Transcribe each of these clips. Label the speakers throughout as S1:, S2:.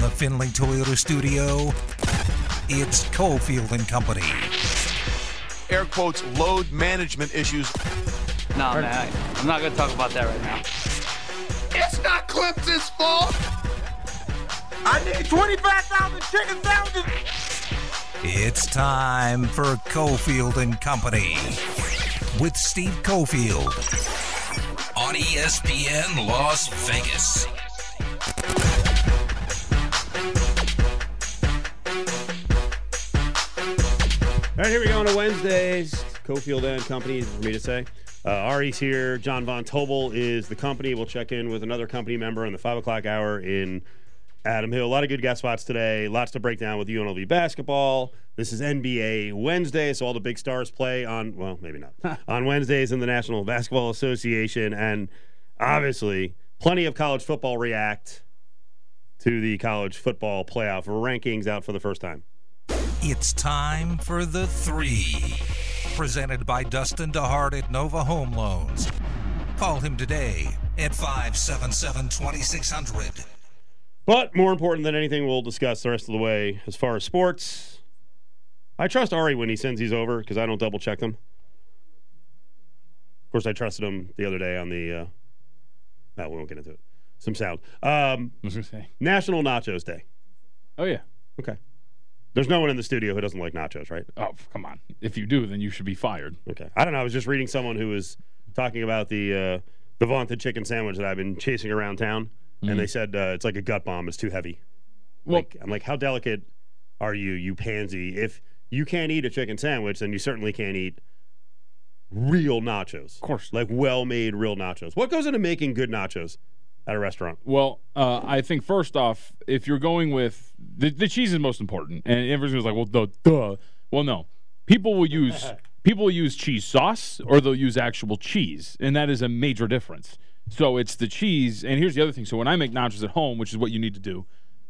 S1: the Findlay Toyota studio, it's Cofield and Company.
S2: Air quotes, load management issues.
S3: No, man, I'm not going to talk about that right now.
S2: It's not Clemson's fault. I need 25,000 chicken sandwiches.
S1: It's time for Cofield and Company with Steve Cofield on ESPN Las Vegas.
S4: All right, here we go on a Wednesdays. Cofield and Company, for me to say. Ari's here. John Von Tobel is the company. We'll check in with another company member in the 5 o'clock hour in Adam Hill. A lot of good guest spots today. Lots to break down with UNLV basketball. This is NBA Wednesday, so all the big stars play on, well, maybe not, on Wednesdays in the National Basketball Association. And obviously, plenty of college football react to the college football playoff rankings out for the first time.
S1: It's time for the three. Presented by Dustin DeHart at Nova Home Loans. Call him today at 577-2600.
S4: But more important than anything, we'll discuss the rest of the way as far as sports. I trust Ari when he sends these over because I don't double check them. Of course, I trusted him the other day on the. We won't get into it. Some sound.
S5: I was going to say
S4: National Nachos Day.
S5: Oh yeah.
S4: Okay. There's no one in the studio who doesn't like nachos, right?
S5: Oh, come on. If you do, then you should be fired.
S4: Okay. I don't know. I was just reading someone who was talking about the vaunted chicken sandwich that I've been chasing around town, and they said it's like a gut bomb. It's too heavy.
S5: Well,
S4: I'm like, how delicate are you, you pansy? If you can't eat a chicken sandwich, then you certainly can't eat real nachos.
S5: Of course.
S4: Like well-made real nachos. What goes into making good nachos at a restaurant?
S5: Well, I think first off, if you're going with the cheese is most important, and everyone's like, "Well, duh." Well, no, people will use cheese sauce or they'll use actual cheese, and that is a major difference. So it's the cheese, and here's the other thing. So when I make nachos at home, which is what you need to do,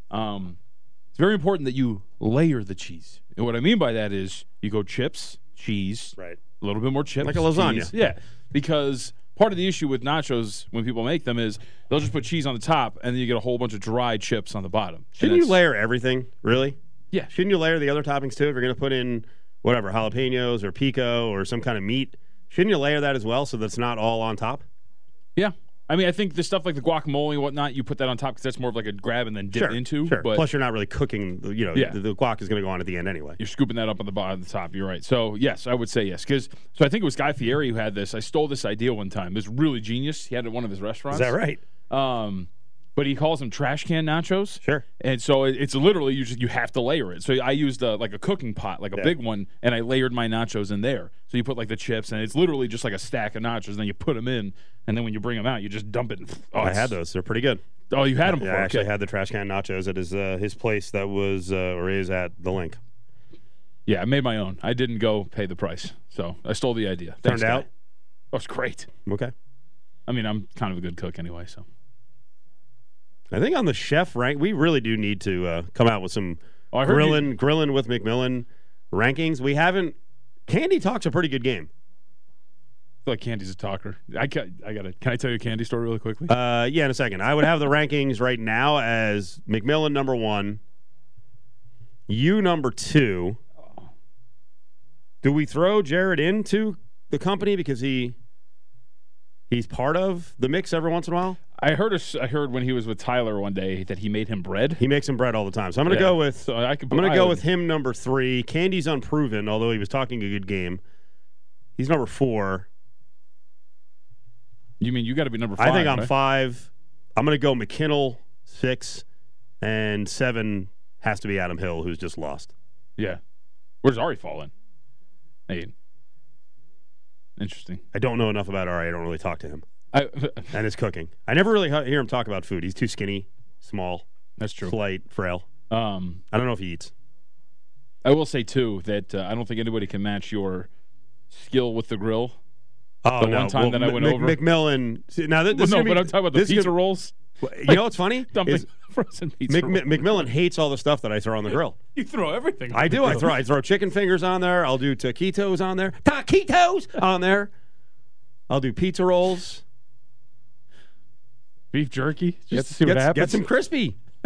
S5: it's very important that you layer the cheese. And what I mean by that is you go chips, cheese,
S4: right,
S5: a little bit more chips,
S4: like a lasagna,
S5: cheese. Yeah, because part of the issue with nachos when people make them is they'll just put cheese on the top and then you get a whole bunch of dry chips on the bottom.
S4: Shouldn't you layer everything, really?
S5: Yeah.
S4: Shouldn't you layer the other toppings too? If you're going to put in whatever, jalapenos or pico or some kind of meat, shouldn't you layer that as well so that's not all on top?
S5: Yeah. I mean, I think the stuff like the guacamole and whatnot, you put that on top because that's more of like a grab and then dip into.
S4: Sure.
S5: But
S4: plus, you're not really cooking. The guac is going to go on at the end anyway.
S5: You're scooping that up on the bottom, the top. You're right. So yes, I would say yes. So I think it was Guy Fieri who had this. I stole this idea one time. It was really genius. He had it at one of his restaurants.
S4: Is that right?
S5: But he calls them trash can nachos.
S4: Sure.
S5: And so it's literally you have to layer it. So I used like a cooking pot, like a big one, and I layered my nachos in there. So you put like the chips, and it's literally just like a stack of nachos. And then you put them in, and then when you bring them out, you just dump it.
S4: I had those. They're pretty good.
S5: Oh, you had them before?
S4: Yeah, I actually had the trash can nachos at his place that was or is at the Link.
S5: Yeah, I made my own. I didn't go pay the price, so I stole the idea.
S4: Turned out?
S5: Oh, it's great.
S4: Okay.
S5: I mean, I'm kind of a good cook anyway, so.
S4: I think on the chef rank, we really do need to come out with some grilling with McMillan rankings. We haven't. Candy talks a pretty good game.
S5: I feel like Candy's a talker. Can I tell you a Candy story really quickly?
S4: Yeah, in a second. I would have the rankings right now as McMillan number 1, you number 2. Do we throw Jared into the company because he's part of the mix every once in a while?
S5: I heard when he was with Tyler one day that he made him bread.
S4: He makes him bread all the time. So I'm going to go with go with him number 3. Candy's unproven, although he was talking a good game. He's number 4.
S5: You mean you got to be number 5?
S4: I think I'm
S5: right?
S4: 5. I'm going to go McKinnell 6, and 7 has to be Adam Hill, who's just lost.
S5: Yeah. Where's Ari fall in? 8. Interesting.
S4: I don't know enough about Ari. I don't really talk to him. And his cooking. I never really hear him talk about food. He's too skinny, small.
S5: That's true.
S4: Slight, frail. I don't know if he eats.
S5: I will say, too, that I don't think anybody can match your skill with the grill.
S4: Oh,
S5: one time that I went over.
S4: McMillan. Now,
S5: but I'm talking about the pizza rolls.
S4: You know what's funny?
S5: Dumping frozen pizza rolls.
S4: McMillan hates all the stuff that I throw on the grill.
S5: You throw everything on
S4: I
S5: the
S4: do.
S5: grill.
S4: I throw chicken fingers on there. I'll do taquitos on there. Taquitos on there. I'll do pizza rolls.
S5: Beef jerky. Just to see what happens.
S4: Get some crispy.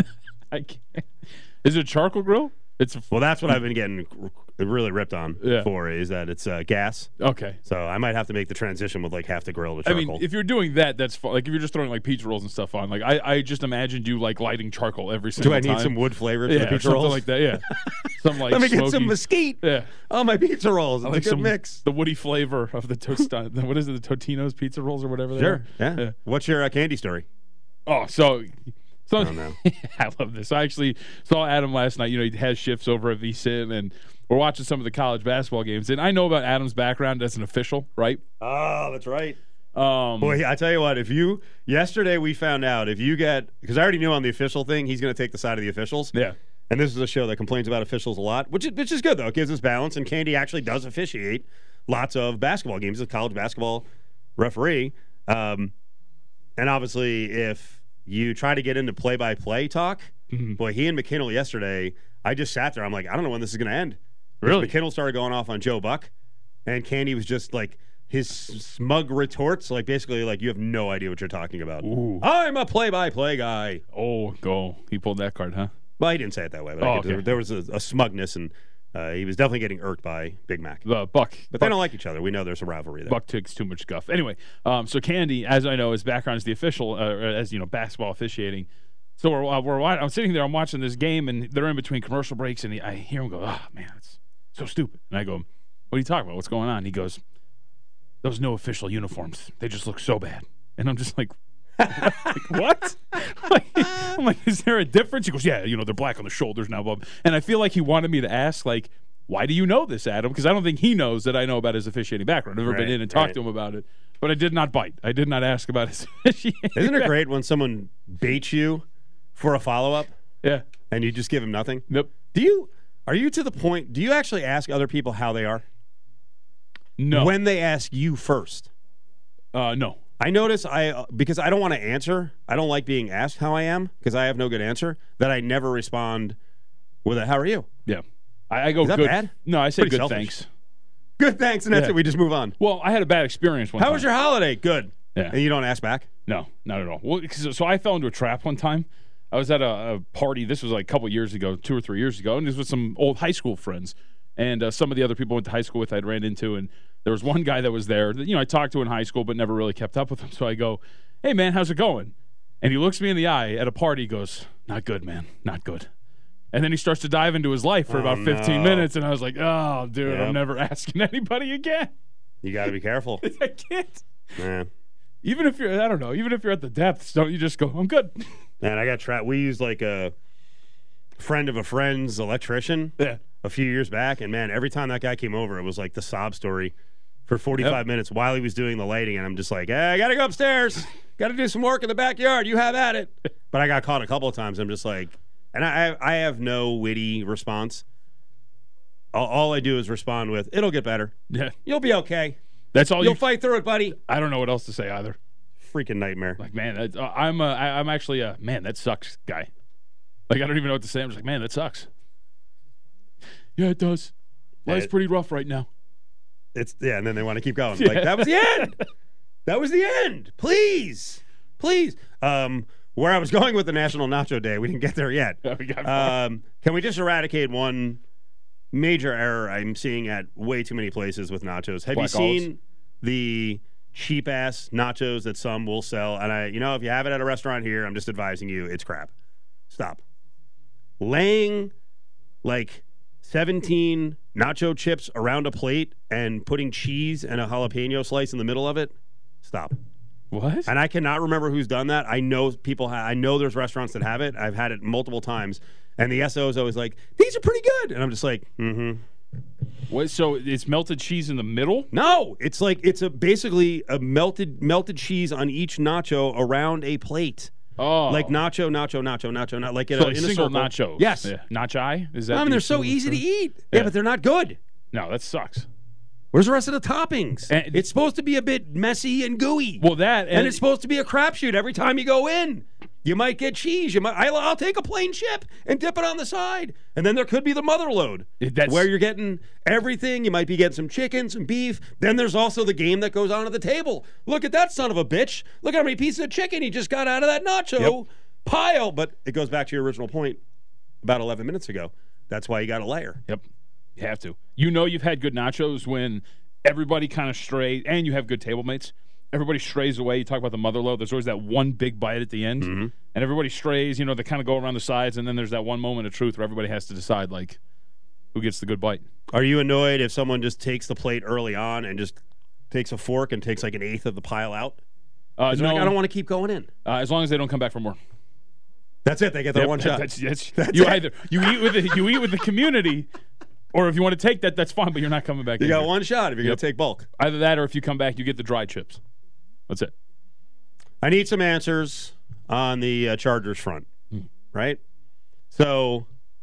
S5: I can't. Is it a charcoal grill?
S4: Well, that's what I've been getting really ripped on for, is that it's gas.
S5: Okay.
S4: So I might have to make the transition with like half the grill to charcoal.
S5: I mean, if you're doing that, that's fine. Like if you're just throwing like pizza rolls and stuff on, like I just imagined you like lighting charcoal every single time.
S4: Do I need some wood flavor for the pizza
S5: something
S4: rolls?
S5: like that, yeah. Some like
S4: Let me
S5: smoky,
S4: get some mesquite.
S5: Yeah.
S4: On my pizza rolls. It's
S5: I like
S4: a good
S5: some
S4: mix.
S5: The woody flavor of the Tostino. What is it? The Totino's pizza rolls or whatever they
S4: Sure.
S5: are?
S4: Yeah. What's your candy story?
S5: Oh, so
S4: I don't know.
S5: I love this. I actually saw Adam last night. You know, he has shifts over at VSiN, and we're watching some of the college basketball games. And I know about Adam's background as an official, right?
S4: Oh, that's right. Boy, I tell you what, yesterday we found out because I already knew on the official thing, he's going to take the side of the officials.
S5: Yeah.
S4: And this is a show that complains about officials a lot, which is good, though. It gives us balance, and Candy actually does officiate lots of basketball games. He's a college basketball referee. And obviously, if you try to get into play-by-play talk, boy, he and McKinnell yesterday, I just sat there. I'm like, I don't know when this is going to end.
S5: Really?
S4: McKinnell started going off on Joe Buck, and Candy was just like, his smug retorts, like basically like, you have no idea what you're talking about.
S5: Ooh.
S4: I'm a play-by-play guy.
S5: Oh, go. He pulled that card, huh?
S4: Well, he didn't say it that way, but there was a smugness, and he was definitely getting irked by Big Mac.
S5: Buck.
S4: But they don't like each other. We know there's a rivalry there.
S5: Buck takes too much guff. Anyway, so Candy, as I know, his background is the official, as you know, basketball officiating. So I'm sitting there, I'm watching this game, and they're in between commercial breaks, and I hear him go, "Oh man, it's so stupid." And I go, "What are you talking about? What's going on?" He goes, "Those no official uniforms, they just look so bad." And I'm just like, what? I'm like, is there a difference? He goes, "Yeah, you know, they're black on the shoulders now." And I feel like he wanted me to ask, like, why do you know this, Adam? Because I don't think he knows that I know about his officiating background. I've never been in and talked to him about it. But I did not bite. I did not ask about his officiating.
S4: Isn't it great when someone baits you for a follow-up?
S5: Yeah.
S4: And you just give him nothing?
S5: Nope.
S4: Are you to the point, do you actually ask other people how they are?
S5: No.
S4: When they ask you first?
S5: No.
S4: I notice because I don't want to answer. I don't like being asked how I am because I have no good answer. That I never respond with a "How are you?"
S5: Yeah, I go.
S4: Is that
S5: good.
S4: bad?
S5: No, I say
S4: Pretty
S5: good.
S4: selfish.
S5: Thanks.
S4: Good, thanks, and that's it. We just move on.
S5: Well, I had a bad experience one time.
S4: How was your holiday? Good.
S5: Yeah.
S4: And you don't ask back?
S5: No, not at all. Well, so I fell into a trap one time. I was at a party. This was like a couple years ago, 2 or 3 years ago, and this was some old high school friends. And some of the other people I went to high school with I'd ran into, and there was one guy that was there that, you know, I talked to in high school but never really kept up with him. So I go, "Hey, man, how's it going?" And he looks me in the eye at a party. He goes, "Not good, man. Not good." And then he starts to dive into his life for about 15 minutes, and I was like, "Oh, dude, I'm never asking anybody again."
S4: You got to be careful.
S5: I can't.
S4: Man.
S5: Even if you're, I don't know, even if you're at the depths, don't you just go, "I'm good"?
S4: Man, I got trapped. We used like a friend of a friend's electrician a few years back, and man, every time that guy came over, it was like the sob story for 45 minutes while he was doing the lighting, and I'm just like, I got to go upstairs. Got to do some work in the backyard. You have at it. But I got caught a couple of times. I'm just like, and I have no witty response. All I do is respond with, "It'll get better.
S5: Yeah.
S4: You'll be okay.
S5: That's all
S4: You'll fight through it, buddy."
S5: I don't know what else to say either.
S4: Freaking nightmare.
S5: Like, man, I'm actually a man that sucks guy. Like, I don't even know what to say. I'm just like, man, that sucks. Yeah, it does. Life's pretty rough right now.
S4: And then they want to keep going. Like, that was the end. That was the end. Please. Where I was going with the National Nacho Day, we didn't get there yet.
S5: Yeah, we got
S4: can we just eradicate one major error I'm seeing at way too many places with nachos? Have you seen the cheap-ass nachos that some will sell? And if you have it at a restaurant here, I'm just advising you, it's crap. Stop. Laying, like, 17 nacho chips around a plate and putting cheese and a jalapeno slice in the middle of it, stop.
S5: What?
S4: And I cannot remember who's done that. I know I know there's restaurants that have it. I've had it multiple times. And the SO is always like, "These are pretty good." And I'm just like,
S5: What? So it's melted cheese in the middle?
S4: No, it's like basically a melted cheese on each nacho around a plate.
S5: Oh,
S4: like nacho, like in a
S5: single
S4: circle.
S5: nacho.
S4: Yes,
S5: nacho. Is that?
S4: I mean, they're so easy to eat. Yeah, but they're not good.
S5: No, that sucks.
S4: Where's the rest of the toppings?
S5: And
S4: it's supposed to be a bit messy and gooey.
S5: Well,
S4: and it's supposed to be a crapshoot every time you go in. You might get cheese. I'll take a plain chip and dip it on the side. And then there could be the mother load where you're getting everything. You might be getting some chicken, some beef. Then there's also the game that goes on at the table. Look at that son of a bitch. Look how many pieces of chicken he just got out of that nacho. Yep. pile. But it goes back to your original point about 11 minutes ago. That's why you got to layer.
S5: Yep. You have to. You know you've had good nachos when everybody kind of strays, and you have good table mates. Everybody strays away. You talk about the mother load. There's always that one big bite at the end, and everybody strays. They kind of go around the sides, and then there's that one moment of truth where everybody has to decide, like, who gets the good bite.
S4: Are you annoyed if someone just takes the plate early on and just takes a fork and takes like an eighth of the pile out?
S5: No,
S4: like, I don't want to keep going in.
S5: As long as they don't come back for more.
S4: That's it. They get their one shot.
S5: That's either you eat with the community, or if you want to take that, that's fine. But you're not coming back.
S4: You got one shot if you're going to take bulk.
S5: Either that, or if you come back, you get the dry chips. That's it.
S4: I need some answers on the Chargers front, right? So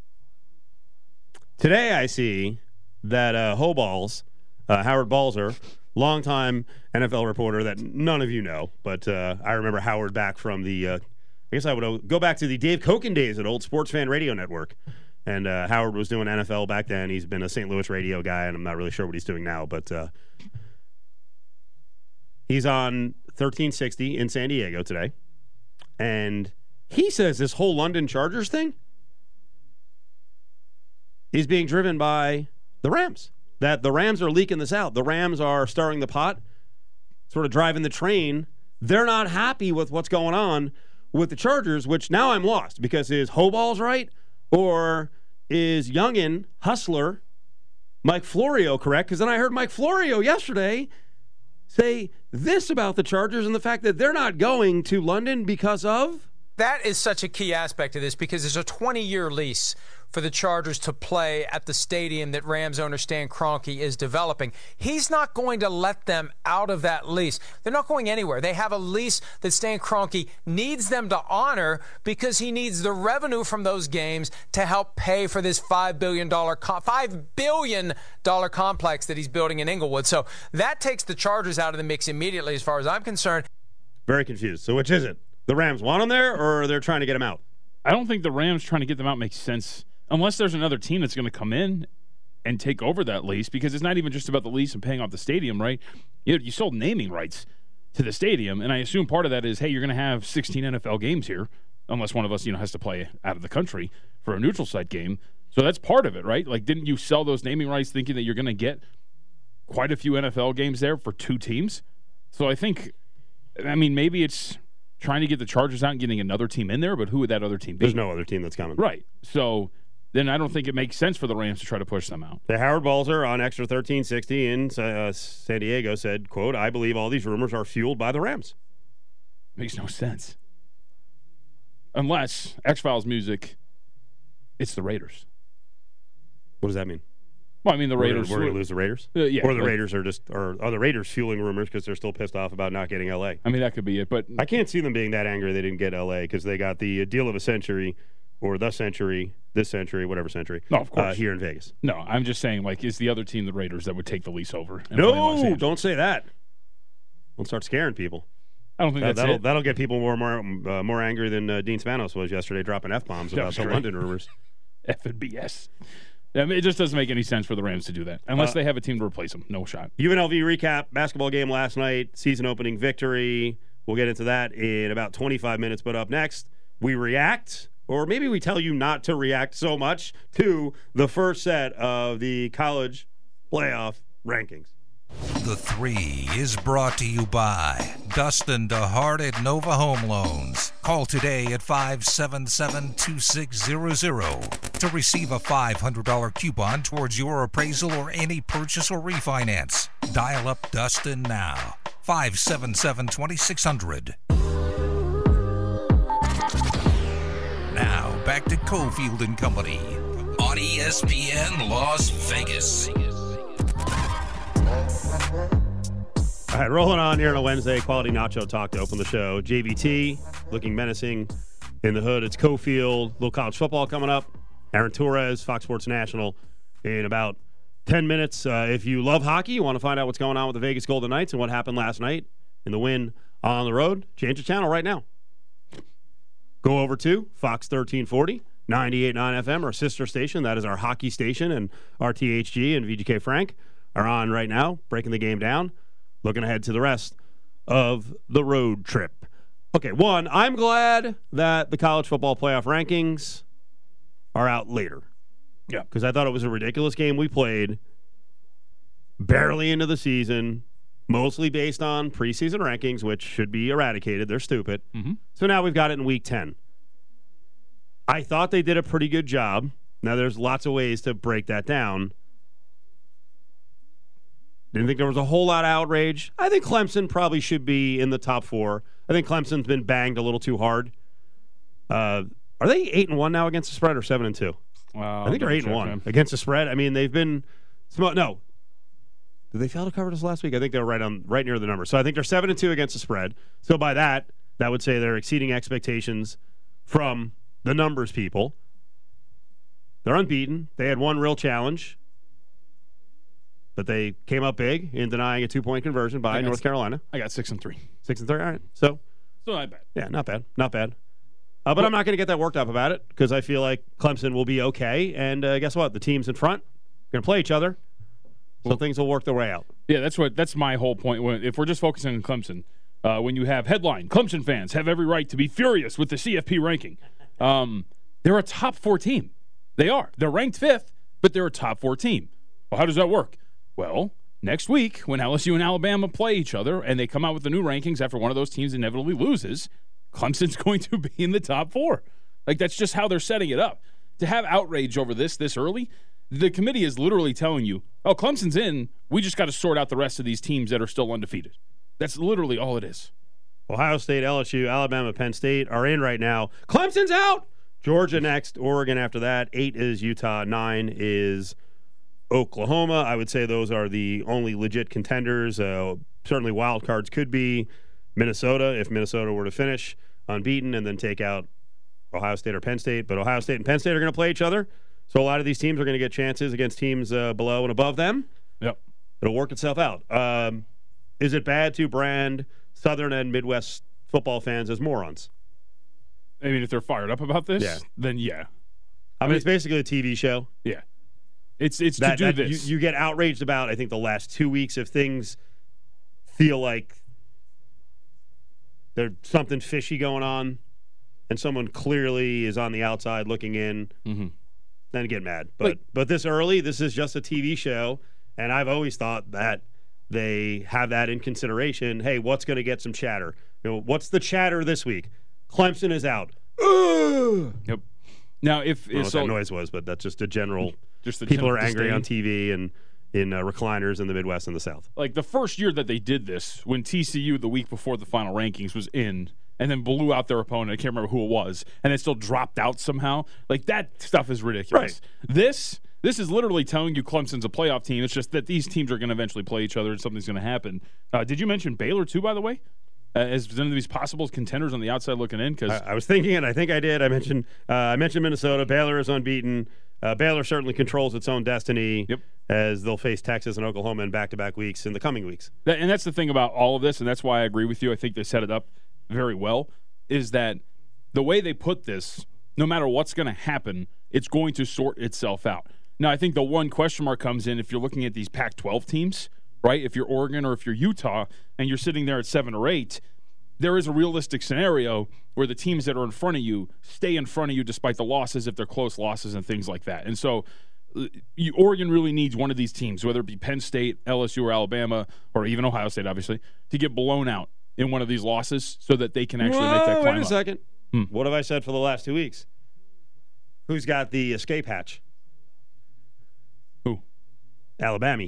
S4: today I see that Howard Balzer, longtime NFL reporter that none of you know, but I remember Howard back from the, I guess I would go back to the Dave Koken days at Old Sports Fan Radio Network. And Howard was doing NFL back then. He's been a St. Louis radio guy, and I'm not really sure what he's doing now, but he's on 1360 in San Diego today. And he says this whole London Chargers thing is being driven by the Rams. That the Rams are leaking this out. The Rams are stirring the pot, sort of driving the train. They're not happy with what's going on with the Chargers, which now I'm lost because is Hoballs right? Or is youngin, hustler, Mike Florio correct? Because then I heard Mike Florio yesterday say this about the Chargers and the fact that they're not going to London because of...
S6: That is such a key aspect of this because there's a 20-year lease for the Chargers to play at the stadium that Rams owner Stan Kroenke is developing. He's not going to let them out of that lease. They're not going anywhere. They have a lease that Stan Kroenke needs them to honor because he needs the revenue from those games to help pay for this $5 billion complex that he's building in Inglewood. So that takes the Chargers out of the mix immediately as far as I'm concerned.
S4: Very confused. So which is it? The Rams want him there, or they're trying to get him out?
S5: I don't think the Rams trying to get them out makes sense unless there's another team that's going to come in and take over that lease, because it's not even just about the lease and paying off the stadium, right? You sold naming rights to the stadium, and I assume part of that is, hey, you're going to have 16 NFL games here, unless one of us, has to play out of the country for a neutral site game. So that's part of it, right? Like, didn't you sell those naming rights thinking that you're going to get quite a few NFL games there for two teams? So I think, maybe it's trying to get the Chargers out and getting another team in there, but who would that other team be?
S4: There's no other team that's coming.
S5: Right. So then I don't think it makes sense for the Rams to try to push them out.
S4: The Howard Balzer on Extra 1360 in San Diego said, quote, "I believe all these rumors are fueled by the Rams."
S5: Makes no sense. Unless X-Files music, it's the Raiders.
S4: What does that mean?
S5: Well, the Raiders.
S4: We're going to lose the Raiders?
S5: Yeah.
S4: Or the Raiders are the Raiders fueling rumors because they're still pissed off about not getting L.A.?
S5: That could be it, but
S4: I can't see them being that angry they didn't get L.A. because they got the deal of a century or the century, this century, whatever century.
S5: No, of course.
S4: Here in Vegas.
S5: No, I'm just saying, is the other team the Raiders that would take the lease over?
S4: No, don't say that. Don't start scaring people.
S5: I don't think
S4: that'll get people more angry than Dean Spanos was yesterday dropping F-bombs about the London rumors.
S5: F and BS. It just doesn't make any sense for the Rams to do that unless they have a team to replace them. No shot.
S4: UNLV recap, basketball game last night, season opening victory. We'll get into that in about 25 minutes. But up next, we react, or maybe we tell you not to react so much, to the first set of the college playoff rankings.
S1: The 3 is brought to you by Dustin DeHart at Nova Home Loans. Call today at 577-2600 to receive a $500 coupon towards your appraisal or any purchase or refinance. Dial up Dustin now. 577-2600. Now back to Cofield and Company on ESPN Las Vegas.
S4: All right, rolling on here on a Wednesday. Quality Nacho Talk to open the show. JVT looking menacing in the hood. It's Cofield. Little college football coming up. Aaron Torres, Fox Sports National, in about 10 minutes. If you love hockey, you want to find out what's going on with the Vegas Golden Knights and what happened last night in the win on the road, change the channel right now. Go over to Fox 1340, 98.9 FM, our sister station. That is our hockey station, and RTHG and VGK Frank are on right now, breaking the game down, looking ahead to the rest of the road trip. Okay, one, I'm glad that the college football playoff rankings are out later.
S5: Yeah.
S4: Because I thought it was a ridiculous game we played barely into the season, mostly based on preseason rankings, which should be eradicated. They're stupid.
S5: Mm-hmm.
S4: So now we've got it in week 10. I thought they did a pretty good job. Now, there's lots of ways to break that down. Didn't think there was a whole lot of outrage. I think Clemson probably should be in the top 4. I think Clemson's been banged a little too hard. Are they 8-1 now against the spread or 7-2? I think they're 8-1 against the spread. I mean, they've been no. Did they fail to cover this last week? I think they were right near the number. So I think they're 7-2 against the spread. So by that would say they're exceeding expectations from the numbers people. They're unbeaten. They had one real challenge, but they came up big in denying a 2-point conversion by North Carolina.
S5: I got 6-3.
S4: 6-3. All right. So
S5: Still not bad.
S4: Yeah, not bad. Not bad. But I'm not going to get that worked up about it because I feel like Clemson will be okay. And guess what? The teams in front are going to play each other, so things will work their way out.
S5: Yeah, that's my whole point. If we're just focusing on Clemson, when you have headline, Clemson fans have every right to be furious with the CFP ranking. They're a top 4 team. They are. They're ranked 5th, but they're a top 4 team. Well, how does that work? Well, next week when LSU and Alabama play each other and they come out with the new rankings after one of those teams inevitably loses, Clemson's going to be in the top 4. Like, that's just how they're setting it up. To have outrage over this early, the committee is literally telling you, oh, Clemson's in. We just got to sort out the rest of these teams that are still undefeated. That's literally all it is.
S4: Ohio State, LSU, Alabama, Penn State are in right now. Clemson's out. Georgia next. Oregon after that. 8 is Utah. 9 is Oklahoma. I would say those are the only legit contenders. Certainly wild cards could be Minnesota if Minnesota were to finish unbeaten and then take out Ohio State or Penn State. But Ohio State and Penn State are going to play each other. So a lot of these teams are going to get chances against teams below and above them.
S5: Yep.
S4: It'll work itself out. Is it bad to brand Southern and Midwest football fans as morons?
S5: I mean, if they're fired up about this, then yeah.
S4: I mean, it's basically a TV show.
S5: Yeah. It's to do this.
S4: You get outraged about, I think, the last 2 weeks if things feel like there's something fishy going on and someone clearly is on the outside looking in.
S5: Mm-hmm.
S4: Then get mad. But this early, this is just a TV show, and I've always thought that they have that in consideration. Hey, what's going to get some chatter? What's the chatter this week? Clemson is out.
S5: Yep. Now,
S4: I don't know what that noise was, but that's just a general. People are angry on TV and in recliners in the Midwest and the South.
S5: Like the first year that they did this, when TCU the week before the final rankings was in, and then blew out their opponent. I can't remember who it was, and it still dropped out somehow. Like that stuff is ridiculous. Right. This is literally telling you Clemson's a playoff team. It's just that these teams are going to eventually play each other, and something's going to happen. Did you mention Baylor too, by the way? As one of these possible contenders on the outside looking in? Because
S4: I was thinking it. I think I did. I mentioned Minnesota. Baylor is unbeaten. Baylor certainly controls its own destiny as they'll face Texas and Oklahoma in back-to-back weeks in the coming weeks.
S5: And that's the thing about all of this, and that's why I agree with you. I think they set it up very well, is that the way they put this, no matter what's going to happen, it's going to sort itself out. Now, I think the one question mark comes in if you're looking at these Pac-12 teams, right? If you're Oregon or if you're Utah and you're sitting there at 7 or 8, there is a realistic scenario where the teams that are in front of you stay in front of you despite the losses if they're close losses and things like that. And so Oregon really needs one of these teams, whether it be Penn State, LSU, or Alabama, or even Ohio State, obviously, to get blown out in one of these losses so that they can actually make that climb
S4: Wait a second. What have I said for the last 2 weeks? Who's got the escape hatch?
S5: Who?
S4: Alabama.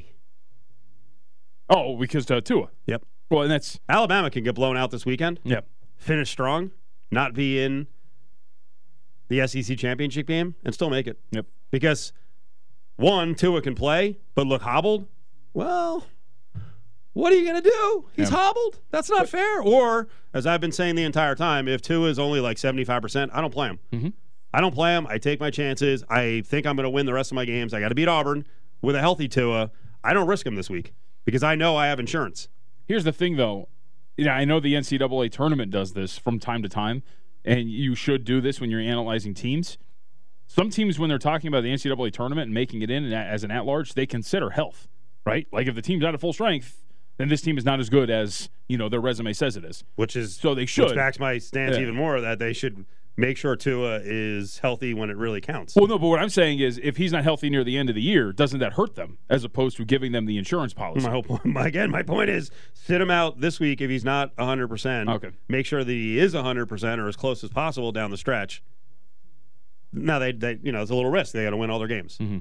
S5: Oh, because Tua.
S4: Yep.
S5: Well, and that's
S4: Alabama can get blown out this weekend.
S5: Yep.
S4: Finish strong, not be in the SEC championship game, and still make it.
S5: Yep.
S4: Because one, Tua can play, but look hobbled. Well, what are you going to do? He's hobbled. That's not fair. Or, as I've been saying the entire time, if Tua is only like 75%, I don't play him.
S5: Mm-hmm.
S4: I don't play him. I take my chances. I think I'm going to win the rest of my games. I got to beat Auburn with a healthy Tua. I don't risk him this week because I know I have insurance.
S5: Here's the thing, though. I know the NCAA tournament does this from time to time, and you should do this when you're analyzing teams. Some teams, when they're talking about the NCAA tournament and making it in as an at-large, they consider health, right? Like if the team's out of full strength, then this team is not as good as their resume says it is.
S4: So
S5: they should.
S4: Which backs my stance even more that they should make sure Tua is healthy when it really counts.
S5: Well, no, but what I'm saying is if he's not healthy near the end of the year, doesn't that hurt them as opposed to giving them the insurance policy?
S4: My point is sit him out this week if he's not 100%.
S5: Okay.
S4: Make sure that he is 100% or as close as possible down the stretch. Now, they it's a little risk. They got to win all their games.
S5: Mm-hmm.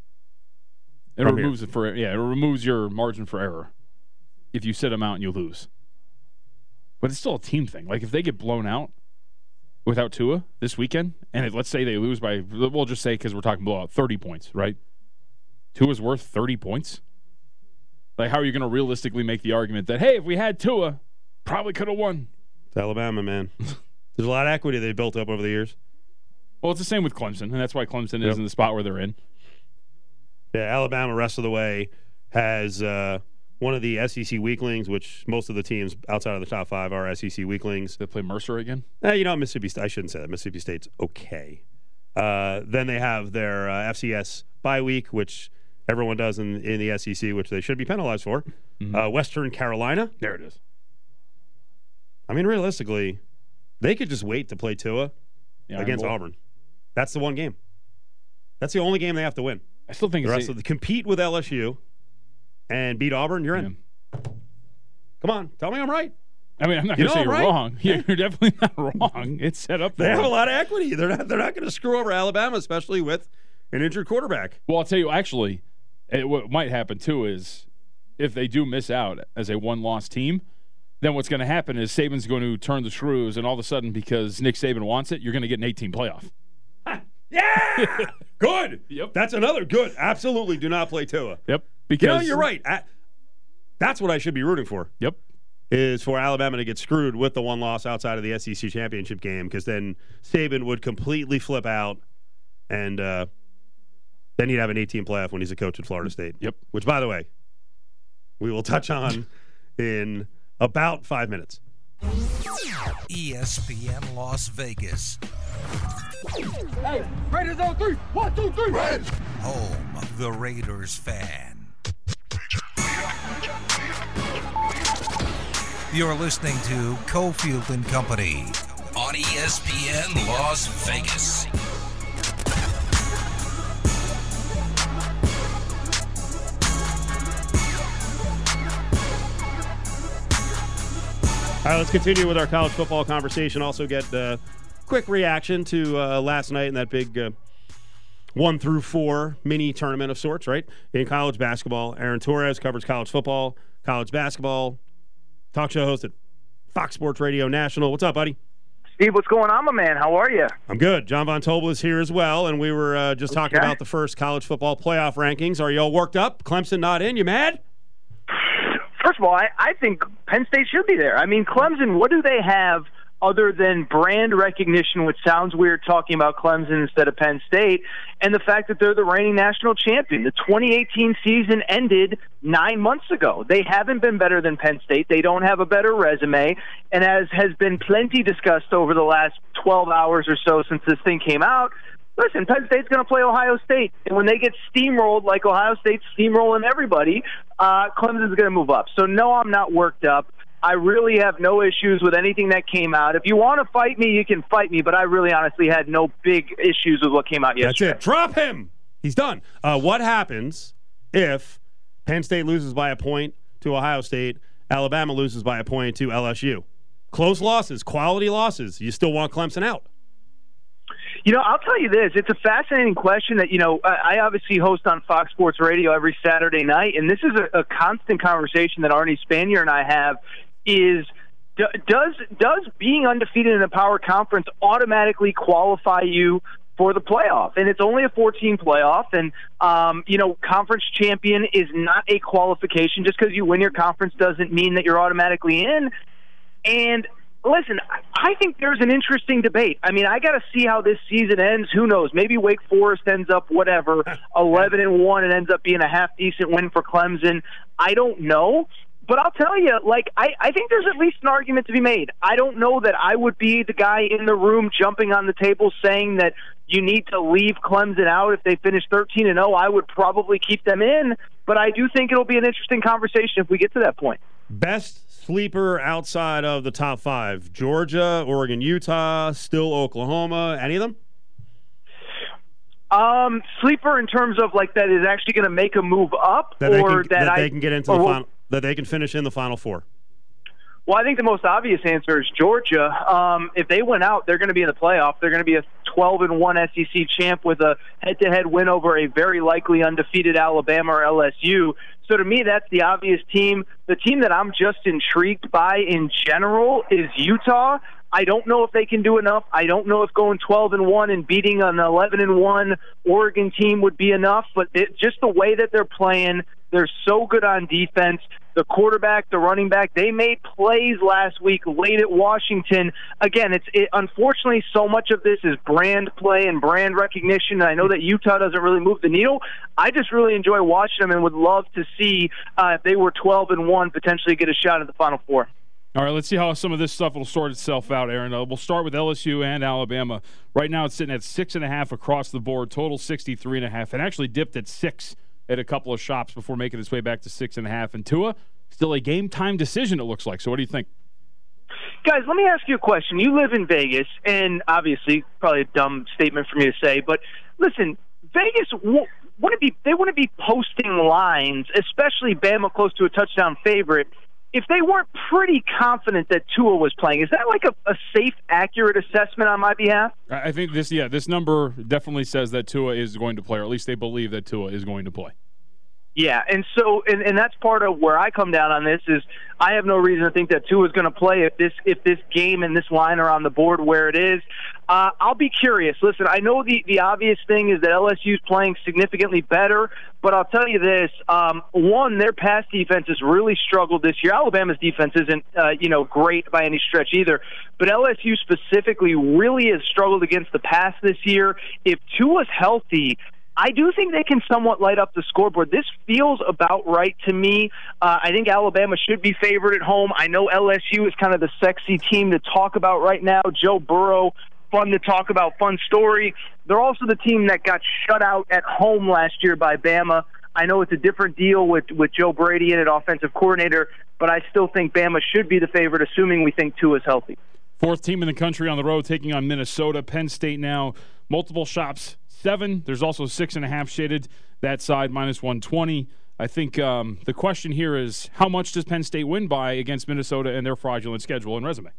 S5: It removes your margin for error if you sit him out and you lose. But it's still a team thing. Like if they get blown out without Tua this weekend, and let's say they lose by, we'll just say because we're talking blowout, 30 points, right? Tua's worth 30 points? Like how are you going to realistically make the argument that, hey, if we had Tua, probably could have won?
S4: It's Alabama, man. There's a lot of equity they built up over the years.
S5: Well, it's the same with Clemson, and that's why Clemson is in the spot where they're in.
S4: Yeah, Alabama, rest of the way, has one of the SEC weaklings, which most of the teams outside of the top 5 are SEC weaklings.
S5: They play Mercer again?
S4: Mississippi State. I shouldn't say that. Mississippi State's okay. Then they have their FCS bye week, which everyone does in the SEC, which they should be penalized for. Mm-hmm. Western Carolina.
S5: There it is.
S4: I mean, realistically, they could just wait to play Tua against Auburn. That's the one game. That's the only game they have to win.
S5: I still think
S4: the rest of compete with LSU and beat Auburn. You're in. Come on, tell me I'm right.
S5: I mean, I'm not going to say you're wrong. You're definitely not wrong. It's set up.
S4: They have a lot of equity. They're not going to screw over Alabama, especially with an injured quarterback.
S5: Well, I'll tell you. Actually, what might happen too is if they do miss out as a one-loss team, then what's going to happen is Saban's going to turn the screws, and all of a sudden, because Nick Saban wants it, you're going to get an 18 playoff.
S4: Yeah! Good.
S5: Yep.
S4: That's another good. Absolutely do not play Tua.
S5: Yep. Because
S4: you're right. That's what I should be rooting for.
S5: Yep.
S4: Is for Alabama to get screwed with the one loss outside of the SEC championship game, because then Saban would completely flip out, and then he'd have an 18 playoff when he's a coach at Florida State.
S5: Yep.
S4: Which, by the way, we will touch on in about 5 minutes.
S1: ESPN Las Vegas.
S7: Hey, Raiders on 3. 1, 2, 3. Raiders.
S1: Home of the Raiders fan. You're listening to Cofield and Company on ESPN Las Vegas.
S4: All right, let's continue with our college football conversation. Also get a quick reaction to last night in that big 1 through 4 mini tournament of sorts, right? In college basketball, Aaron Torres covers college football, college basketball, talk show host at Fox Sports Radio National. What's up, buddy?
S8: Steve, what's going on, my man? How are you?
S4: I'm good. John Von Tobel is here as well, and we were just talking about the first college football playoff rankings. Are you all worked up? Clemson not in? You mad?
S8: First of all, I think Penn State should be there. I mean, Clemson, what do they have other than brand recognition, which sounds weird talking about Clemson instead of Penn State, and the fact that they're the reigning national champion? The 2018 season ended 9 months ago. They haven't been better than Penn State. They don't have a better resume, and as has been plenty discussed over the last 12 hours or so since this thing came out, listen, Penn State's going to play Ohio State, and when they get steamrolled like Ohio State's steamrolling everybody, Clemson's going to move up. So, no, I'm not worked up. I really have no issues with anything that came out. If you want to fight me, you can fight me, but I really honestly had no big issues with what came out yesterday.
S4: That's it. Drop him. He's done. What happens if Penn State loses by a point to Ohio State, Alabama loses by a point to LSU? Close losses, quality losses. You still want Clemson out?
S8: You know, I'll tell you this. It's a fascinating question that, I obviously host on Fox Sports Radio every Saturday night, and this is a constant conversation that Arnie Spanier and I have is, does being undefeated in a power conference automatically qualify you for the playoff? And it's only a 14 playoff, and, conference champion is not a qualification. Just because you win your conference doesn't mean that you're automatically in. And listen, I think there's an interesting debate. I mean, I got to see how this season ends. Who knows? Maybe Wake Forest ends up 11-1 and ends up being a half-decent win for Clemson. I don't know. But I'll tell you, like, I think there's at least an argument to be made. I don't know that I would be the guy in the room jumping on the table saying that you need to leave Clemson out if they finish 13-0. I would probably keep them in, but I do think it'll be an interesting conversation if we get to that point.
S4: Best sleeper outside of the top 5? Georgia, Oregon, Utah, still Oklahoma, any of them?
S8: Sleeper in terms of like that is actually going to make a move up,
S4: that they can get into the final, that they can finish in the Final Four.
S8: Well, I think the most obvious answer is Georgia. If they win out, they're going to be in the playoff. They're going to be a 12-1 SEC champ with a head-to-head win over a very likely undefeated Alabama or LSU. So to me, that's the obvious team. The team that I'm just intrigued by in general is Utah. I don't know if they can do enough. I don't know if going 12-1 and beating an 11-1 Oregon team would be enough, but just the way that they're playing, they're so good on defense. The quarterback, the running back, they made plays last week late at Washington. Again, unfortunately, so much of this is brand play and brand recognition. And I know that Utah doesn't really move the needle. I just really enjoy watching them and would love to see if they were 12-1, potentially get a shot at the Final Four.
S5: All right, let's see how some of this stuff will sort itself out, Aaron. We'll start with LSU and Alabama. Right now it's sitting at 6.5 across the board, total 63.5, and actually dipped at 6 at a couple of shops before making its way back to 6.5. And Tua, still a game-time decision, it looks like. So what do you think?
S8: Guys, let me ask you a question. You live in Vegas, and obviously probably a dumb statement for me to say, but listen, Vegas they wouldn't be posting lines, especially Bama close to a touchdown favorite, if they weren't pretty confident that Tua was playing. Is that like a safe, accurate assessment on my behalf?
S5: I think this number definitely says that Tua is going to play, or at least they believe that Tua is going to play.
S8: Yeah, and so and that's part of where I come down on this is I have no reason to think that Tua is going to play if this game and this line are on the board where it is. I'll be curious. Listen, I know the obvious thing is that LSU is playing significantly better, but I'll tell you this: one, their pass defense has really struggled this year. Alabama's defense isn't great by any stretch either, but LSU specifically really has struggled against the pass this year. If Tua's healthy, I do think they can somewhat light up the scoreboard. This feels about right to me. I think Alabama should be favored at home. I know LSU is kind of the sexy team to talk about right now. Joe Burrow, fun to talk about, fun story. They're also the team that got shut out at home last year by Bama. I know it's a different deal with Joe Brady in it, offensive coordinator, but I still think Bama should be the favorite, assuming we think Tua is healthy.
S5: 4th team in the country on the road taking on Minnesota. Penn State now, multiple shops, 7. There's also 6.5 shaded that side, -120. I think the question here is how much does Penn State win by against Minnesota and their fraudulent schedule and resume?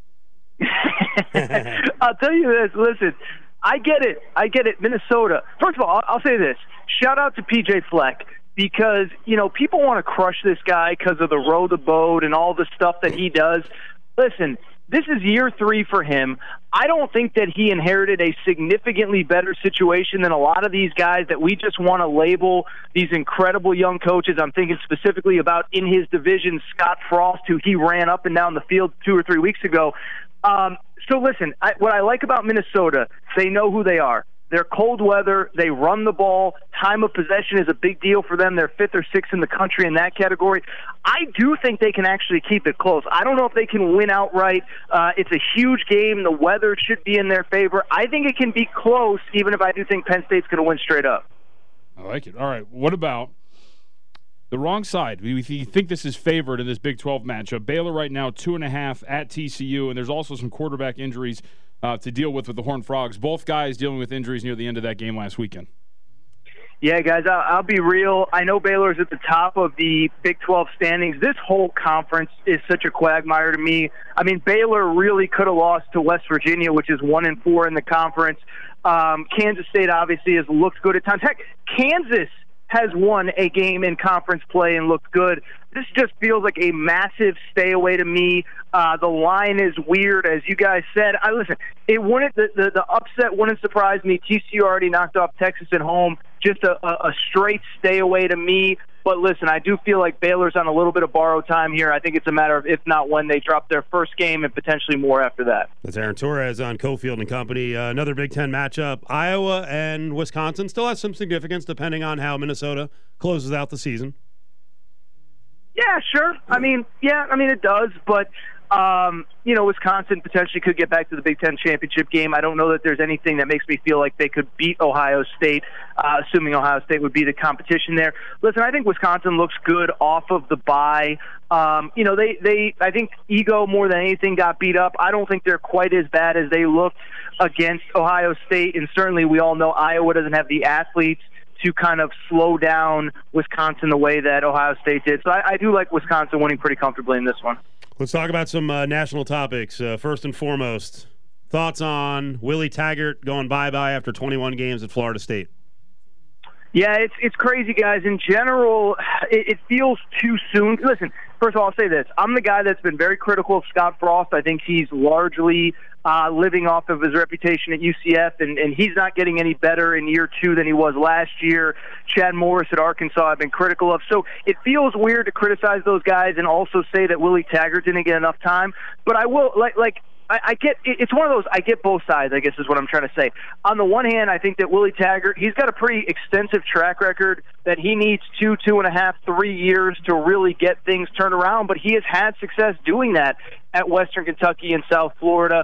S8: I'll tell you this. Listen, I get it. Minnesota. First of all, I'll say this. Shout out to PJ Fleck because, people want to crush this guy because of the row the boat and all the stuff that he does. Listen, this is year 3 for him. I don't think that he inherited a significantly better situation than a lot of these guys that we just want to label these incredible young coaches. I'm thinking specifically about in his division, Scott Frost, who he ran up and down the field 2 or 3 weeks ago. So listen, what I like about Minnesota, they know who they are. They're cold weather. They run the ball. Time of possession is a big deal for them. They're 5th or 6th in the country in that category. I do think they can actually keep it close. I don't know if they can win outright. It's a huge game. The weather should be in their favor. I think it can be close, even if I do think Penn State's going to win straight up.
S5: I like it. All right, what about the wrong side? We think this is favored in this Big 12 matchup. Baylor right now 2.5 at TCU, and there's also some quarterback injuries to deal with the Horned Frogs. Both guys dealing with injuries near the end of that game last weekend.
S8: Yeah, guys, I'll be real. I know Baylor's at the top of the Big 12 standings. This whole conference is such a quagmire to me. I mean, Baylor really could have lost to West Virginia, which is 1-4 in the conference. Kansas State obviously has looked good at times. Heck, Kansas has won a game in conference play and looked good. This just feels like a massive stay away to me. The line is weird, as you guys said. Listen, it wouldn't the upset wouldn't surprise me. TCU already knocked off Texas at home. Just a straight stay away to me. But listen, I do feel like Baylor's on a little bit of borrowed time here. I think it's a matter of if not when they drop their first game and potentially more after that.
S4: That's Aaron Torres on Cofield and Company. Another Big Ten matchup. Iowa and Wisconsin still has some significance depending on how Minnesota closes out the season.
S8: Yeah, sure. I mean, it does, but Wisconsin potentially could get back to the Big Ten championship game. I don't know that there's anything that makes me feel like they could beat Ohio State, assuming Ohio State would be the competition there. Listen, I think Wisconsin looks good off of the bye. I think ego more than anything got beat up. I don't think they're quite as bad as they looked against Ohio State, and certainly we all know Iowa doesn't have the athletes to kind of slow down Wisconsin the way that Ohio State did. So I do like Wisconsin winning pretty comfortably in this one.
S4: Let's talk about some national topics. First and foremost, thoughts on Willie Taggart going bye-bye after 21 games at Florida State?
S8: Yeah, it's crazy, guys. In general, it feels too soon. Listen, first of all, I'll say this. I'm the guy that's been very critical of Scott Frost. I think he's largely living off of his reputation at UCF, and he's not getting any better in year two than he was last year. Chad Morris at Arkansas I've been critical of. So it feels weird to criticize those guys and also say that Willie Taggart didn't get enough time. But I will, I get it's one of those. I get both sides, I guess, is what I'm trying to say. On the one hand, I think that Willie Taggart, he's got a pretty extensive track record that he needs 2.5, 3 years to really get things turned around. But he has had success doing that at Western Kentucky and South Florida.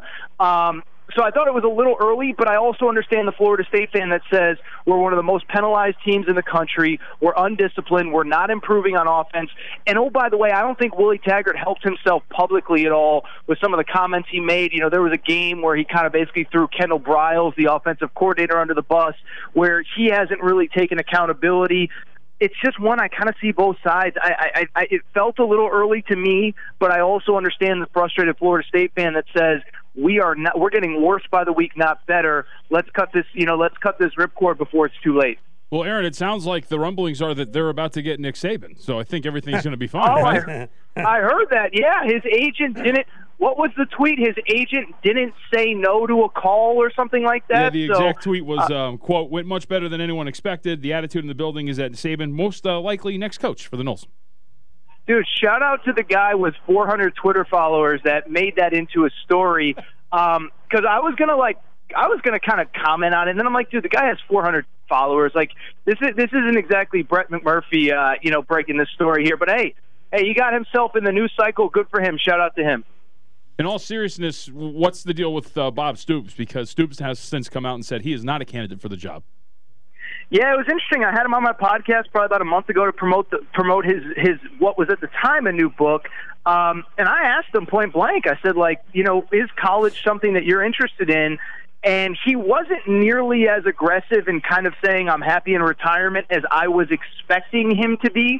S8: So I thought it was a little early, but I also understand the Florida State fan that says we're one of the most penalized teams in the country, we're undisciplined, we're not improving on offense. And, oh, by the way, I don't think Willie Taggart helped himself publicly at all with some of the comments he made. You know, there was a game where he kind of basically threw Kendall Briles, the offensive coordinator, under the bus, where he hasn't really taken accountability. It's just one I kind of see both sides. It felt a little early to me, but I also understand the frustrated Florida State fan that says we're getting worse by the week, not better. Let's cut this ripcord before it's too late.
S5: Well, Aaron, it sounds like the rumblings are that they're about to get Nick Saban, so I think everything's going to be fine. Right?
S8: I heard that. Yeah, his agent didn't. What was the tweet? His agent didn't say no to a call or something like that?
S5: Yeah, the exact tweet was, quote, went much better than anyone expected. The attitude in the building is that Saban, most likely next coach for the Noles.
S8: Dude, shout out to the guy with 400 Twitter followers that made that into a story. Because I was gonna kind of comment on it, and then I'm like, dude, the guy has 400 followers. Like, this isn't exactly Brett McMurphy, breaking this story here. But hey, he got himself in the news cycle. Good for him. Shout out to him.
S5: In all seriousness, what's the deal with Bob Stoops? Because Stoops has since come out and said he is not a candidate for the job.
S8: Yeah, it was interesting. I had him on my podcast probably about a month ago to promote his what was at the time a new book. And I asked him point blank. I said, is college something that you're interested in? And he wasn't nearly as aggressive in kind of saying I'm happy in retirement as I was expecting him to be.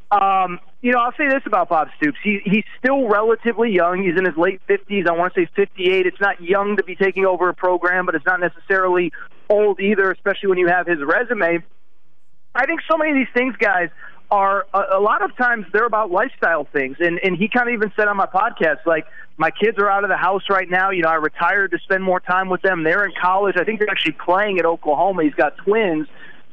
S8: I'll say this about Bob Stoops. He's still relatively young. He's in his late 50s. I want to say 58. It's not young to be taking over a program, but it's not necessarily old either, especially when you have his resume. I think so many of these things, guys, are a lot of times they're about lifestyle things. And he kind of even said on my podcast, like, my kids are out of the house right now. You know, I retired to spend more time with them. They're in college. I think they're actually playing at Oklahoma. He's got twins.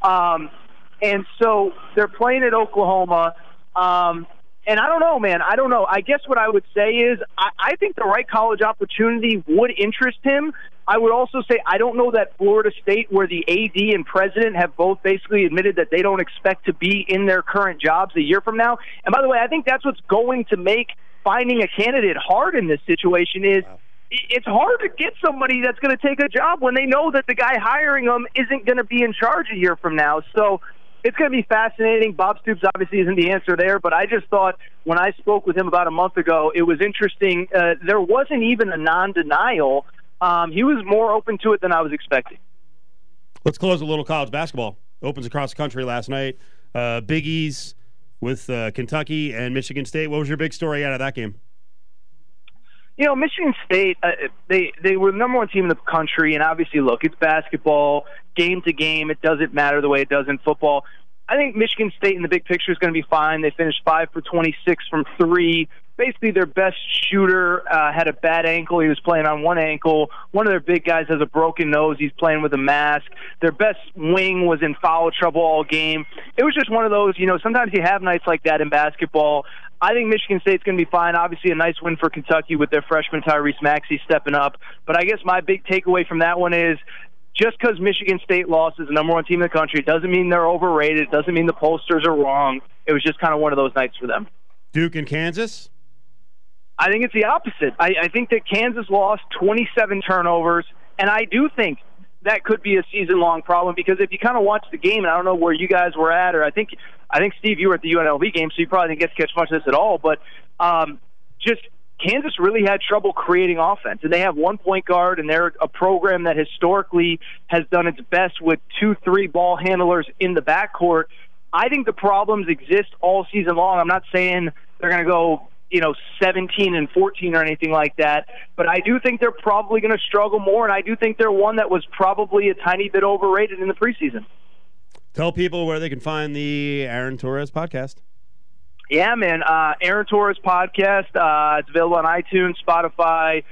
S8: And so they're playing at Oklahoma. And I don't know, man. I don't know. I guess what I would say is I think the right college opportunity would interest him. I would also say I don't know that Florida State, where the AD and president have both basically admitted that they don't expect to be in their current jobs a year from now. And by the way, I think that's what's going to make finding a candidate hard in this situation is it's hard to get somebody that's going to take a job when they know that the guy hiring them isn't going to be in charge a year from now. So it's going to be fascinating. Bob Stoops obviously isn't the answer there, but I just thought when I spoke with him about a month ago, it was interesting. There wasn't even a non-denial. He was more open to it than I was expecting.
S4: Let's close a little college basketball. Opens across the country last night. Big East with Kentucky and Michigan State. What was your big story out of that game?
S8: You know, Michigan State, they were the number one team in the country, and obviously, look, it's basketball, game to game. It doesn't matter the way it does in football. I think Michigan State in the big picture is going to be fine. They finished 5 for 26 from 3. Basically, their best shooter had a bad ankle. He was playing on one ankle. One of their big guys has a broken nose. He's playing with a mask. Their best wing was in foul trouble all game. It was just one of those, sometimes you have nights like that in basketball. I think Michigan State's going to be fine. Obviously, a nice win for Kentucky with their freshman Tyrese Maxey stepping up. But I guess my big takeaway from that one is just because Michigan State lost as the number one team in the country, it doesn't mean they're overrated. It doesn't mean the pollsters are wrong. It was just kind of one of those nights for them.
S4: Duke and Kansas?
S8: I think it's the opposite. I think that Kansas lost 27 turnovers, and I do think that could be a season-long problem because if you kind of watch the game, and I don't know where you guys were at, or I think Steve, you were at the UNLV game, so you probably didn't get to catch much of this at all, but just Kansas really had trouble creating offense, and they have one point guard, and they're a program that historically has done its best with 2-3 ball handlers in the backcourt. I think the problems exist all season long. I'm not saying they're going to go 17-14 or anything like that. But I do think they're probably going to struggle more, and I do think they're one that was probably a tiny bit overrated in the preseason.
S4: Tell people where they can find the Aaron Torres podcast.
S8: Yeah, man. Aaron Torres podcast. It's available on iTunes, Spotify,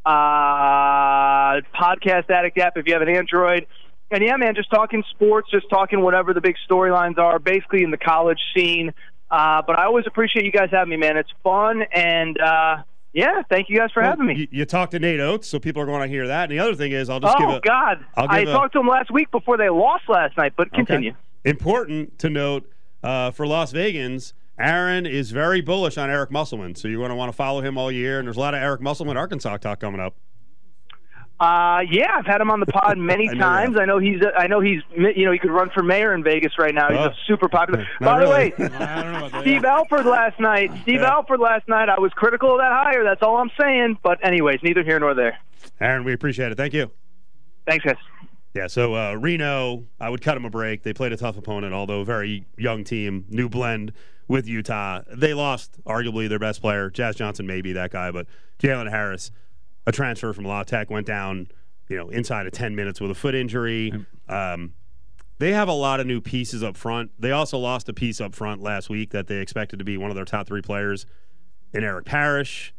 S8: Podcast Addict app if you have an Android. And yeah, man, just talking sports, just talking whatever the big storylines are, basically in the college scene. But I always appreciate you guys having me, man. It's fun, and yeah, thank you guys for having me.
S4: You talked to Nate Oates, so people are going to hear that. And the other thing is, I
S8: talked to him last week before they lost last night, but continue.
S4: Okay. Important to note for Las Vegans, Aaron is very bullish on Eric Musselman, so you're going to want to follow him all year, and there's a lot of Eric Musselman Arkansas talk coming up.
S8: Yeah, I've had him on the pod many times. I know he could run for mayor in Vegas right now. He's a super popular. By the way, Steve Alford last night. I was critical of that hire. That's all I'm saying. But anyways, neither here nor there.
S4: Aaron, we appreciate it. Thank you.
S8: Thanks, guys.
S4: Yeah, so Reno, I would cut him a break. They played a tough opponent, although a very young team, new blend with Utah. They lost arguably their best player, Jazz Johnson, maybe that guy, but Jalen Harris, a transfer from La Tech, went down, inside of 10 minutes with a foot injury. They have a lot of new pieces up front. They also lost a piece up front last week that they expected to be one of their top 3 players in Eric Parrish.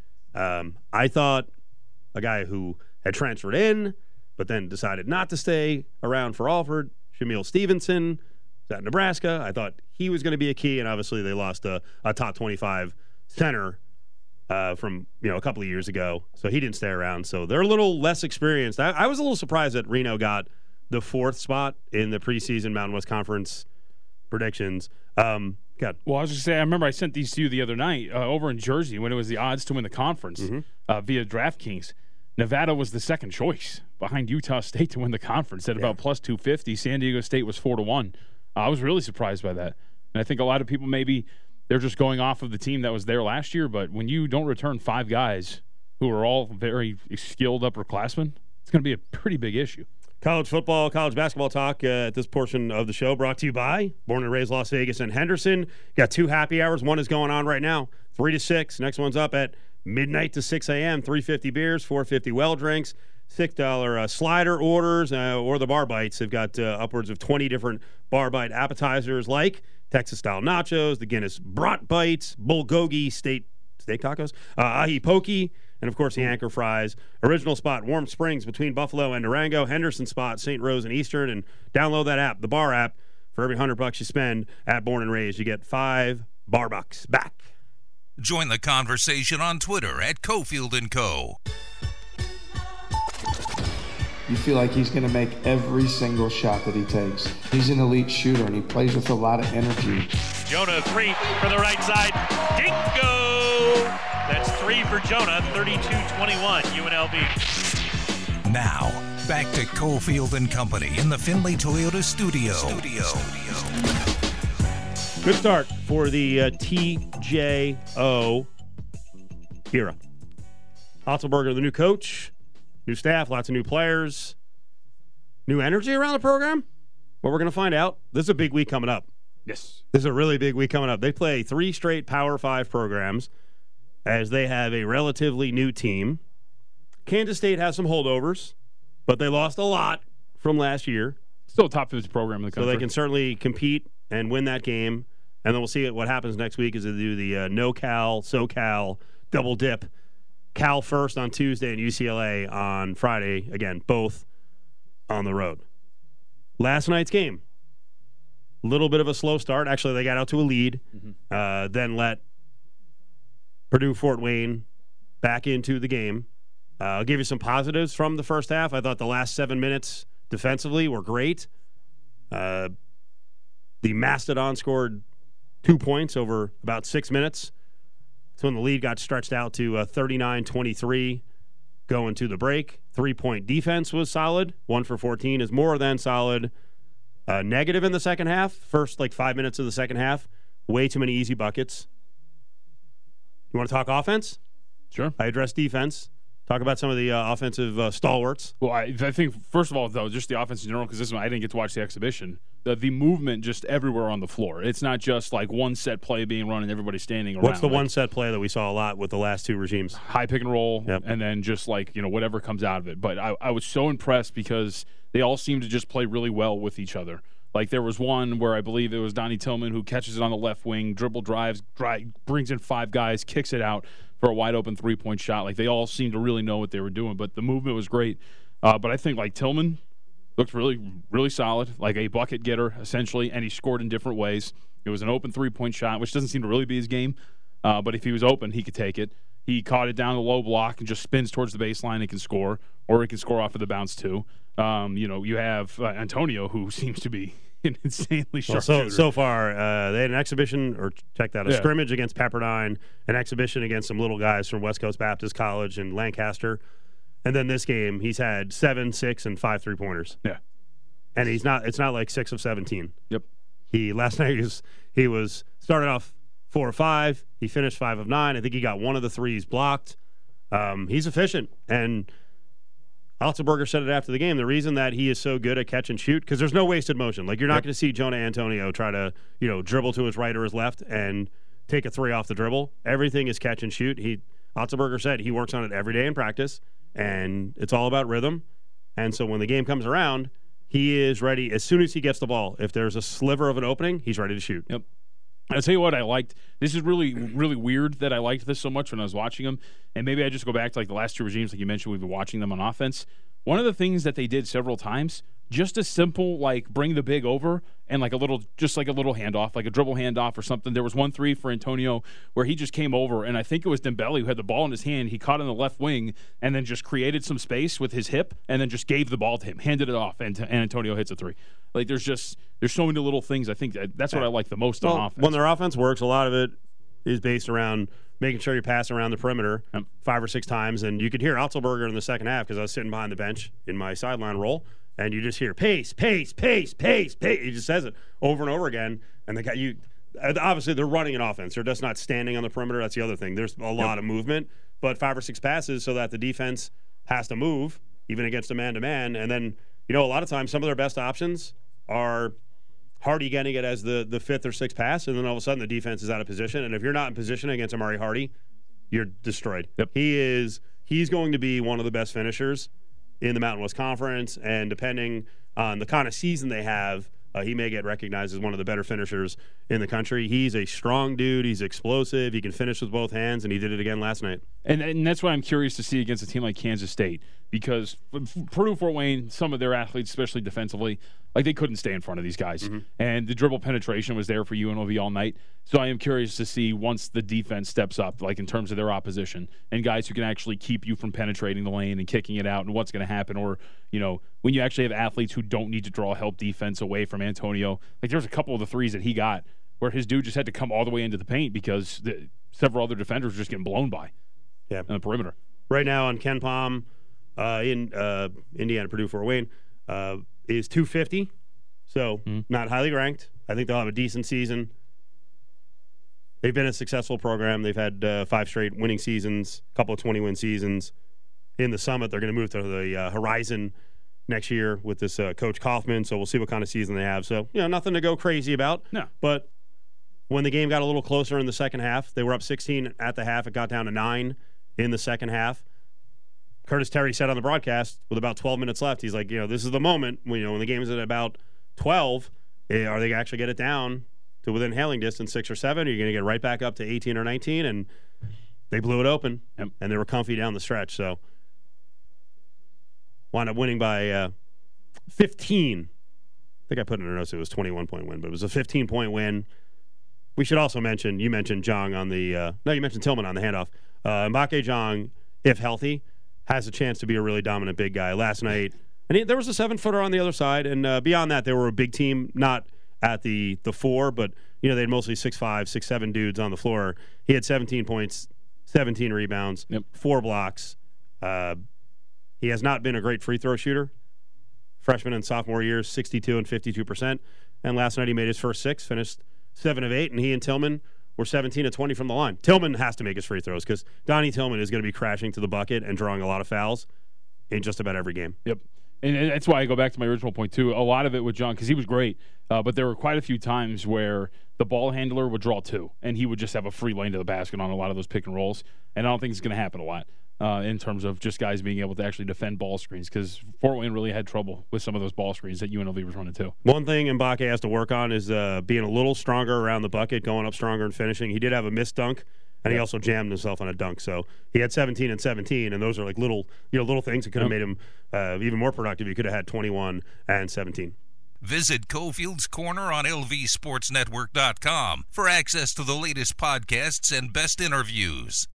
S4: I thought a guy who had transferred in, but then decided not to stay around for Alford, Shamil Stevenson, at Nebraska. I thought he was going to be a key, and obviously they lost a top 25 center from a couple of years ago, so he didn't stay around. So they're a little less experienced. I was a little surprised that Reno got the 4th spot in the preseason Mountain West Conference predictions.
S5: Well, I was going to say, I remember I sent these to you the other night over in Jersey when it was the odds to win the conference via DraftKings. Nevada was the second choice behind Utah State to win the conference at about plus 250. San Diego State was 4-1. I was really surprised by that. And I think a lot of people maybe they're just going off of the team that was there last year. But when you don't return 5 guys who are all very skilled upperclassmen, it's going to be a pretty big issue.
S4: College football, college basketball talk at this portion of the show brought to you by Born and Raised Las Vegas and Henderson. Got 2 happy hours. One is going on right now, 3 to 6. Next one's up at midnight to 6 a.m. $3.50 beers, $4.50 well drinks, $6 slider orders, or the bar bites. They've got upwards of 20 different bar bite appetizers like Texas-style nachos, the Guinness brat bites, bulgogi steak tacos, ahi pokey, and, of course, the Anchor fries. Original spot, Warm Springs between Buffalo and Durango. Henderson spot, St. Rose and Eastern. And download that app, the Bar app. For every $100 you spend at Born and Raised, you get $5 bar bucks back.
S1: Join the conversation on Twitter at Cofield & Co.
S9: You feel like he's going to make every single shot that he takes. He's an elite shooter, and he plays with a lot of energy.
S10: Jonah, 3 for the right side. Dingo! That's 3 for Jonah, 32-21, UNLV.
S1: Now, back to Cofield & Company in the Findlay Toyota studio.
S4: Good start for the TJO era. Otzelberger, the new coach, new staff, lots of new players, new energy around the program. Well, we're going to find out. This is a big week coming up.
S5: Yes.
S4: This is a really big week coming up. They play 3 straight Power 5 programs as they have a relatively new team. Kansas State has some holdovers, but they lost a lot from last year.
S5: Still a top 50 program in the country.
S4: So they can certainly compete and win that game. And then we'll see what happens next week as they do the no-Cal, SoCal, double dip. Cal first on Tuesday and UCLA on Friday. Again, both on the road. Last night's game, a little bit of a slow start. Actually, they got out to a lead, then let Purdue-Fort Wayne back into the game. I'll give you some positives from the first half. I thought the last 7 minutes defensively were great. The Mastodon scored 2 points over about 6 minutes. So when the lead got stretched out to 39-23 going to the break. 3-point defense was solid. 1 for 14 is more than solid. Negative in the second half. First, 5 minutes of the second half. Way too many easy buckets. You want to talk offense?
S5: Sure.
S4: I addressed defense. Talk about some of the offensive stalwarts.
S5: Well, I think, first of all, though, just the offense in general, because this one I didn't get to watch the exhibition. The movement just everywhere on the floor. It's not just one set play being run and everybody standing around.
S4: What's the one set play that we saw a lot with the last two regimes?
S5: High pick and roll, and then just whatever comes out of it. But I was so impressed because they all seemed to just play really well with each other. There was one where I believe it was Donnie Tillman who catches it on the left wing, dribble drives, brings in 5 guys, kicks it out for a wide open 3-point shot. They all seemed to really know what they were doing, but the movement was great. But I think Tillman looked really, really solid, a bucket getter essentially, and he scored in different ways. It was an open 3-point shot, which doesn't seem to really be his game, but if he was open, he could take it. He caught it down the low block and just spins towards the baseline and can score, or he can score off of the bounce too. You have Antonio, who seems to be an insanely sharp shooter.
S4: So far, they had an exhibition, or check that, a scrimmage against Pepperdine, an exhibition against some little guys from West Coast Baptist College in Lancaster, and then this game he's had 7, 6, and 5 3-pointers.
S5: Yeah,
S4: and it's not 6 of 17.
S5: Yep.
S4: Last night he was started off 4 of 5. He finished 5 of 9. I think he got one of the threes blocked. He's efficient, and Otzelberger said it after the game. The reason that he is so good at catch and shoot, because there's no wasted motion. You're not going to see Jonah Antonio try to dribble to his right or his left and take a 3 off the dribble. Everything is catch and shoot. Otzelberger said he works on it every day in practice, and it's all about rhythm. And so when the game comes around, he is ready as soon as he gets the ball. If there's a sliver of an opening, he's ready to shoot.
S5: Yep. I'll tell you what I liked. This is really, really weird that I liked this so much when I was watching them. And maybe I just go back to the last two regimes, like you mentioned, we've been watching them on offense. One of the things that they did several times, just a simple bring the big over and a little handoff, a dribble handoff or something. There was 1 3 for Antonio where he just came over, and I think it was Dembele who had the ball in his hand. He caught on the left wing and then just created some space with his hip and then just gave the ball to him, handed it off, and Antonio hits a 3. There's so many little things. I think that's what I like the most on offense.
S4: When their offense works, a lot of it is based around making sure you pass around the perimeter 5 or 6 times. And you could hear Otzelberger in the second half because I was sitting behind the bench in my sideline role, and you just hear pace, pace, pace, pace, pace. He just says it over and over again. And obviously they're running an offense. They're just not standing on the perimeter. That's the other thing. There's a lot of movement, but 5 or 6 passes so that the defense has to move, even against a man-to-man. And then, a lot of times some of their best options are Hardy getting it as the 5th or 6th pass, and then all of a sudden the defense is out of position. And if you're not in position against Amari Hardy, you're destroyed.
S5: Yep.
S4: He's going to be one of the best finishers in the Mountain West Conference, and depending on the kind of season they have, he may get recognized as one of the better finishers in the country. He's a strong dude. He's explosive. He can finish with both hands, and he did it again last night.
S5: And that's what I'm curious to see against a team like Kansas State, because Purdue, Fort Wayne, some of their athletes, especially defensively, they couldn't stay in front of these guys. Mm-hmm. And the dribble penetration was there for UNLV all night. So I am curious to see once the defense steps up, in terms of their opposition, and guys who can actually keep you from penetrating the lane and kicking it out, and what's going to happen. Or, when you actually have athletes who don't need to draw help defense away from Antonio. There's a couple of the threes that he got where his dude just had to come all the way into the paint because several other defenders were just getting blown by on the perimeter.
S4: Right now on Ken Palm in Indiana, Purdue, Fort Wayne, is 250, so not highly ranked. I think they'll have a decent season. They've been a successful program. They've had 5 straight winning seasons, a couple of 20-win seasons. In the Summit, they're going to move to the Horizon next year with this Coach Kaufman, so we'll see what kind of season they have. So, nothing to go crazy about.
S5: No.
S4: But when the game got a little closer in the second half, they were up 16 at the half. It got down to 9 in the second half. Curtis Terry said on the broadcast with about 12 minutes left, he's like, this is the moment when the game is at about 12, are they actually get it down to within hailing distance, 6 or 7? Are you going to get right back up to 18 or 19? And they blew it open, and they were comfy down the stretch. So wound up winning by 15. I think I put in a note it was a 21-point win, but it was a 15-point win. We should also mention, you mentioned Jong on the you mentioned Tillman on the handoff. Mbake Jong, if healthy, has a chance to be a really dominant big guy. Last night, and there was a 7-footer on the other side, and beyond that, they were a big team, not at the 4, but they had mostly 6'5", 6'7" dudes on the floor. He had 17 points, 17 rebounds, 4 blocks. He has not been a great free throw shooter. Freshman and sophomore years, 62 and 52%. And last night he made his first 6, finished 7 of 8, and he and Tillman were 17 of 20 from the line. Tillman has to make his free throws because Donnie Tillman is going to be crashing to the bucket and drawing a lot of fouls in just about every game.
S5: Yep. And that's why I go back to my original point, too. A lot of it with John, because he was great, but there were quite a few times where the ball handler would draw 2, and he would just have a free lane to the basket on a lot of those pick and rolls. And I don't think it's going to happen a lot in terms of just guys being able to actually defend ball screens, because Fort Wayne really had trouble with some of those ball screens that UNLV was running, too.
S4: One thing Mbake has to work on is being a little stronger around the bucket, going up stronger and finishing. He did have a missed dunk. And he also jammed himself on a dunk. So he had 17 and 17, and those are like little things that could have made him even more productive. He could have had 21 and 17.
S1: Visit Cofield's Corner on LVSportsNetwork.com for access to the latest podcasts and best interviews.